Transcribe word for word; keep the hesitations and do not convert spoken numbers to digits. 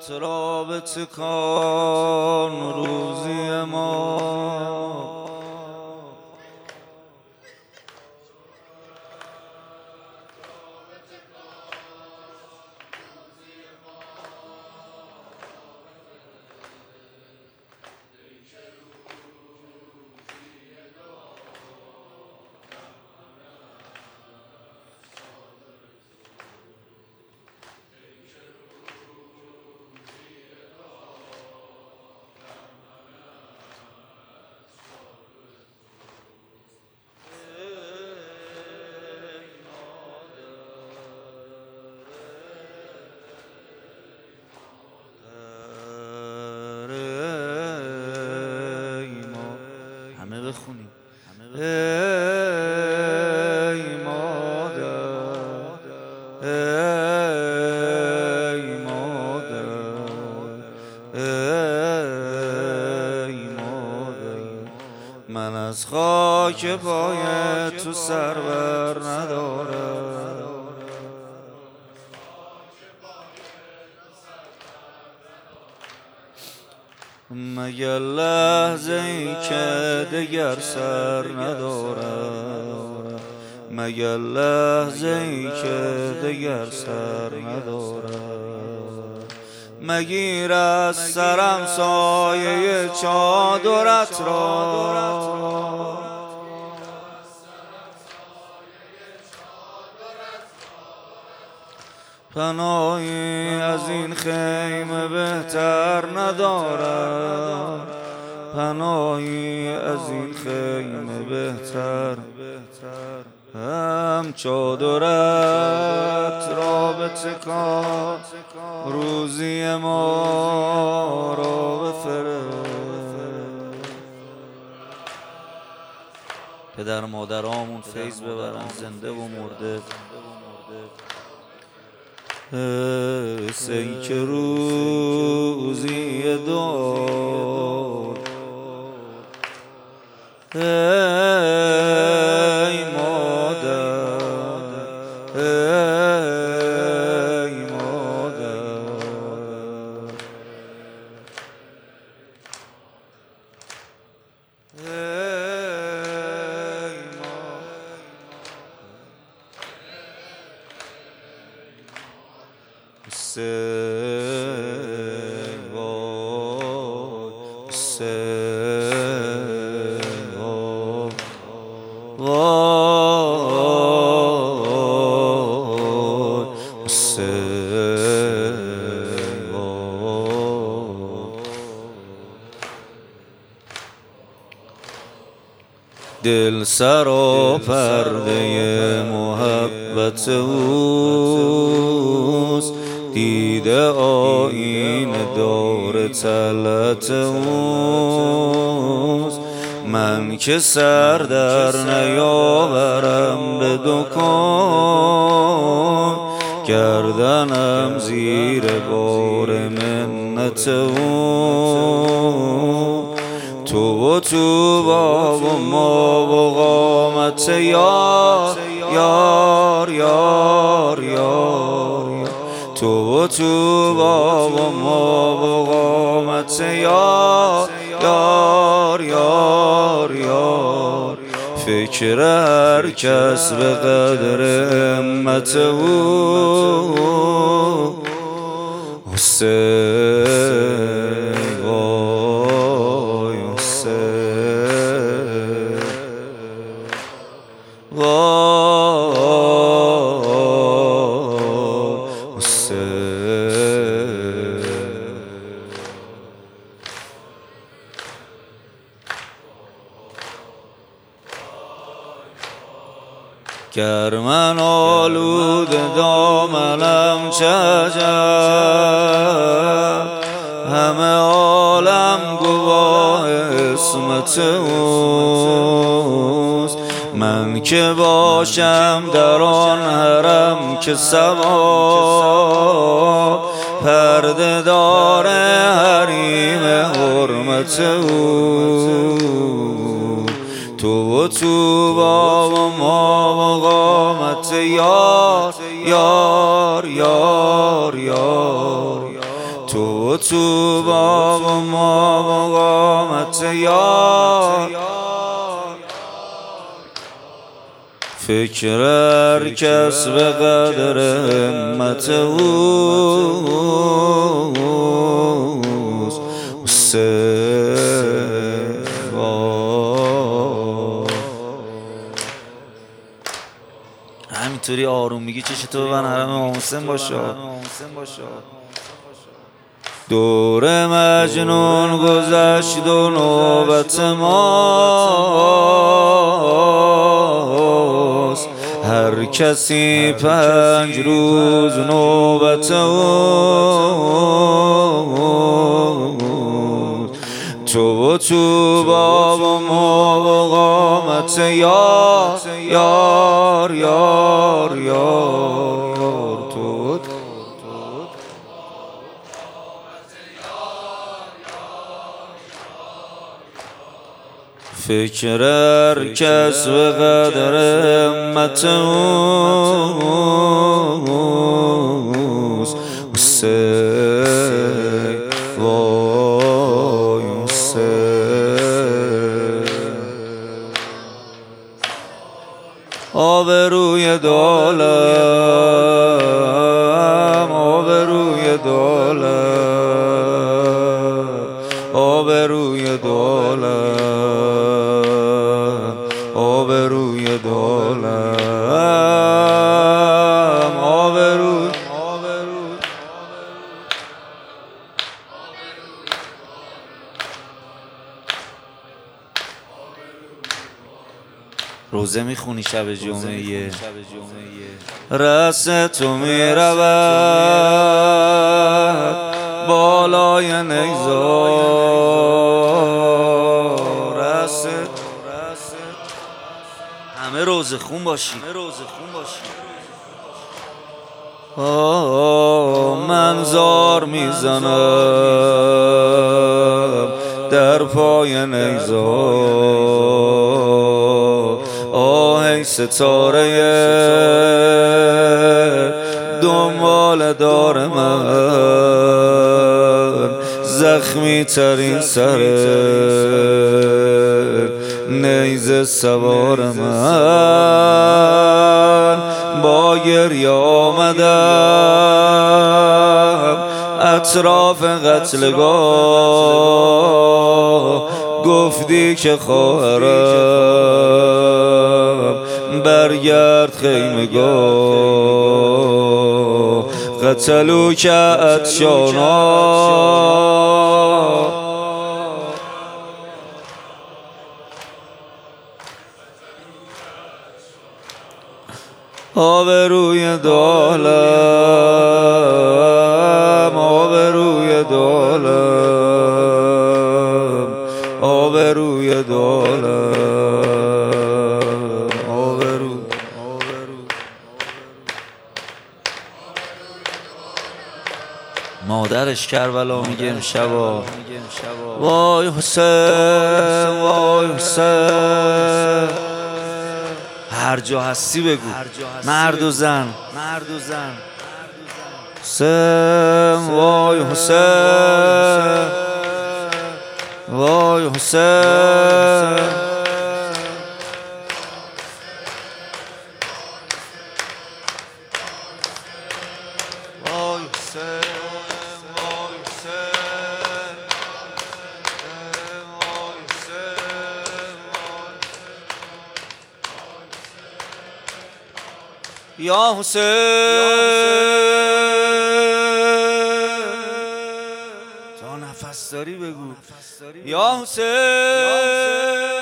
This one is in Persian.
رابطه کن روزی ما. همه بخونیم. ای مادر، ای مادر، ای مادر، من از خاک پای تو سر بر ندارم. مگر لحظه ای که دگر سر ندارم، مگر لحظه ای که دگر سر ندارم. مگیر از سرم سایه چادرت را، پناهی از این خیمه بهتر ندارم، پناهی از این خیمه بهتر. هم چادرت را بتکان روزی ما را بفرست. پدر مادرامون فیض ببرن زنده و مرده. ای که روزی دار، ای مادر، ای مادر، ای وای سه وای سه دل سرا پرده محبت اوست، دیده آینه دار طلعت اوست. من که سر در نیاورم به دکان، گردنم زیر بار منت او. تو و تو با و ما و قامت یار یار یار یار، تو و تو با و ما و قامت یار یار یار یار. فکر هر کس به قدر همت او. حسین وای حسین وای حسین. گر من آلوده دامنم چه عجب، همه عالم گواه عصمت اوست. من که باشم در آن حرم که صبا، پرده دار حریم حرمت او. تو و تو با و ما و قامت یار یار یار یار، تو و تو با و ما مقامت یار فکر هر کس به قدر همت اوست همینطوری آروم میگی چش تو من حرم امام حسین باشه دور مجنون گذشت و نوبت ماست هر کسی پنج روز نوبت اوست تو و تو با و ما و قامت یار یار یار یار تو فکر هر کس به قدر همت اوست حسین وای حسین آبروی دالم آبروی دالم آبروی دالم آبروی دالم آبروی روزه میخونی شب جمعه رس تو میرود بالای نیزار رس همه روزه خون باشی آه من زار میزنم در پای نیزار آه ای ستاره دنبال دار من زخمی ترین سر نیزه سوار من با گریه آمدم اطراف قتلگاه گفتی که خواهرم برگرد خیمگاه قتلو که عطشانا آبروی دالم آبروی دالم آبروی دالم آبرو مادرش کربلا میگه امشبا وای حسین وای حسین هر جا هستی بگو مرد و زن حسین وای حسین وای حسین یا حسین تا نفس داری بگو یا حسین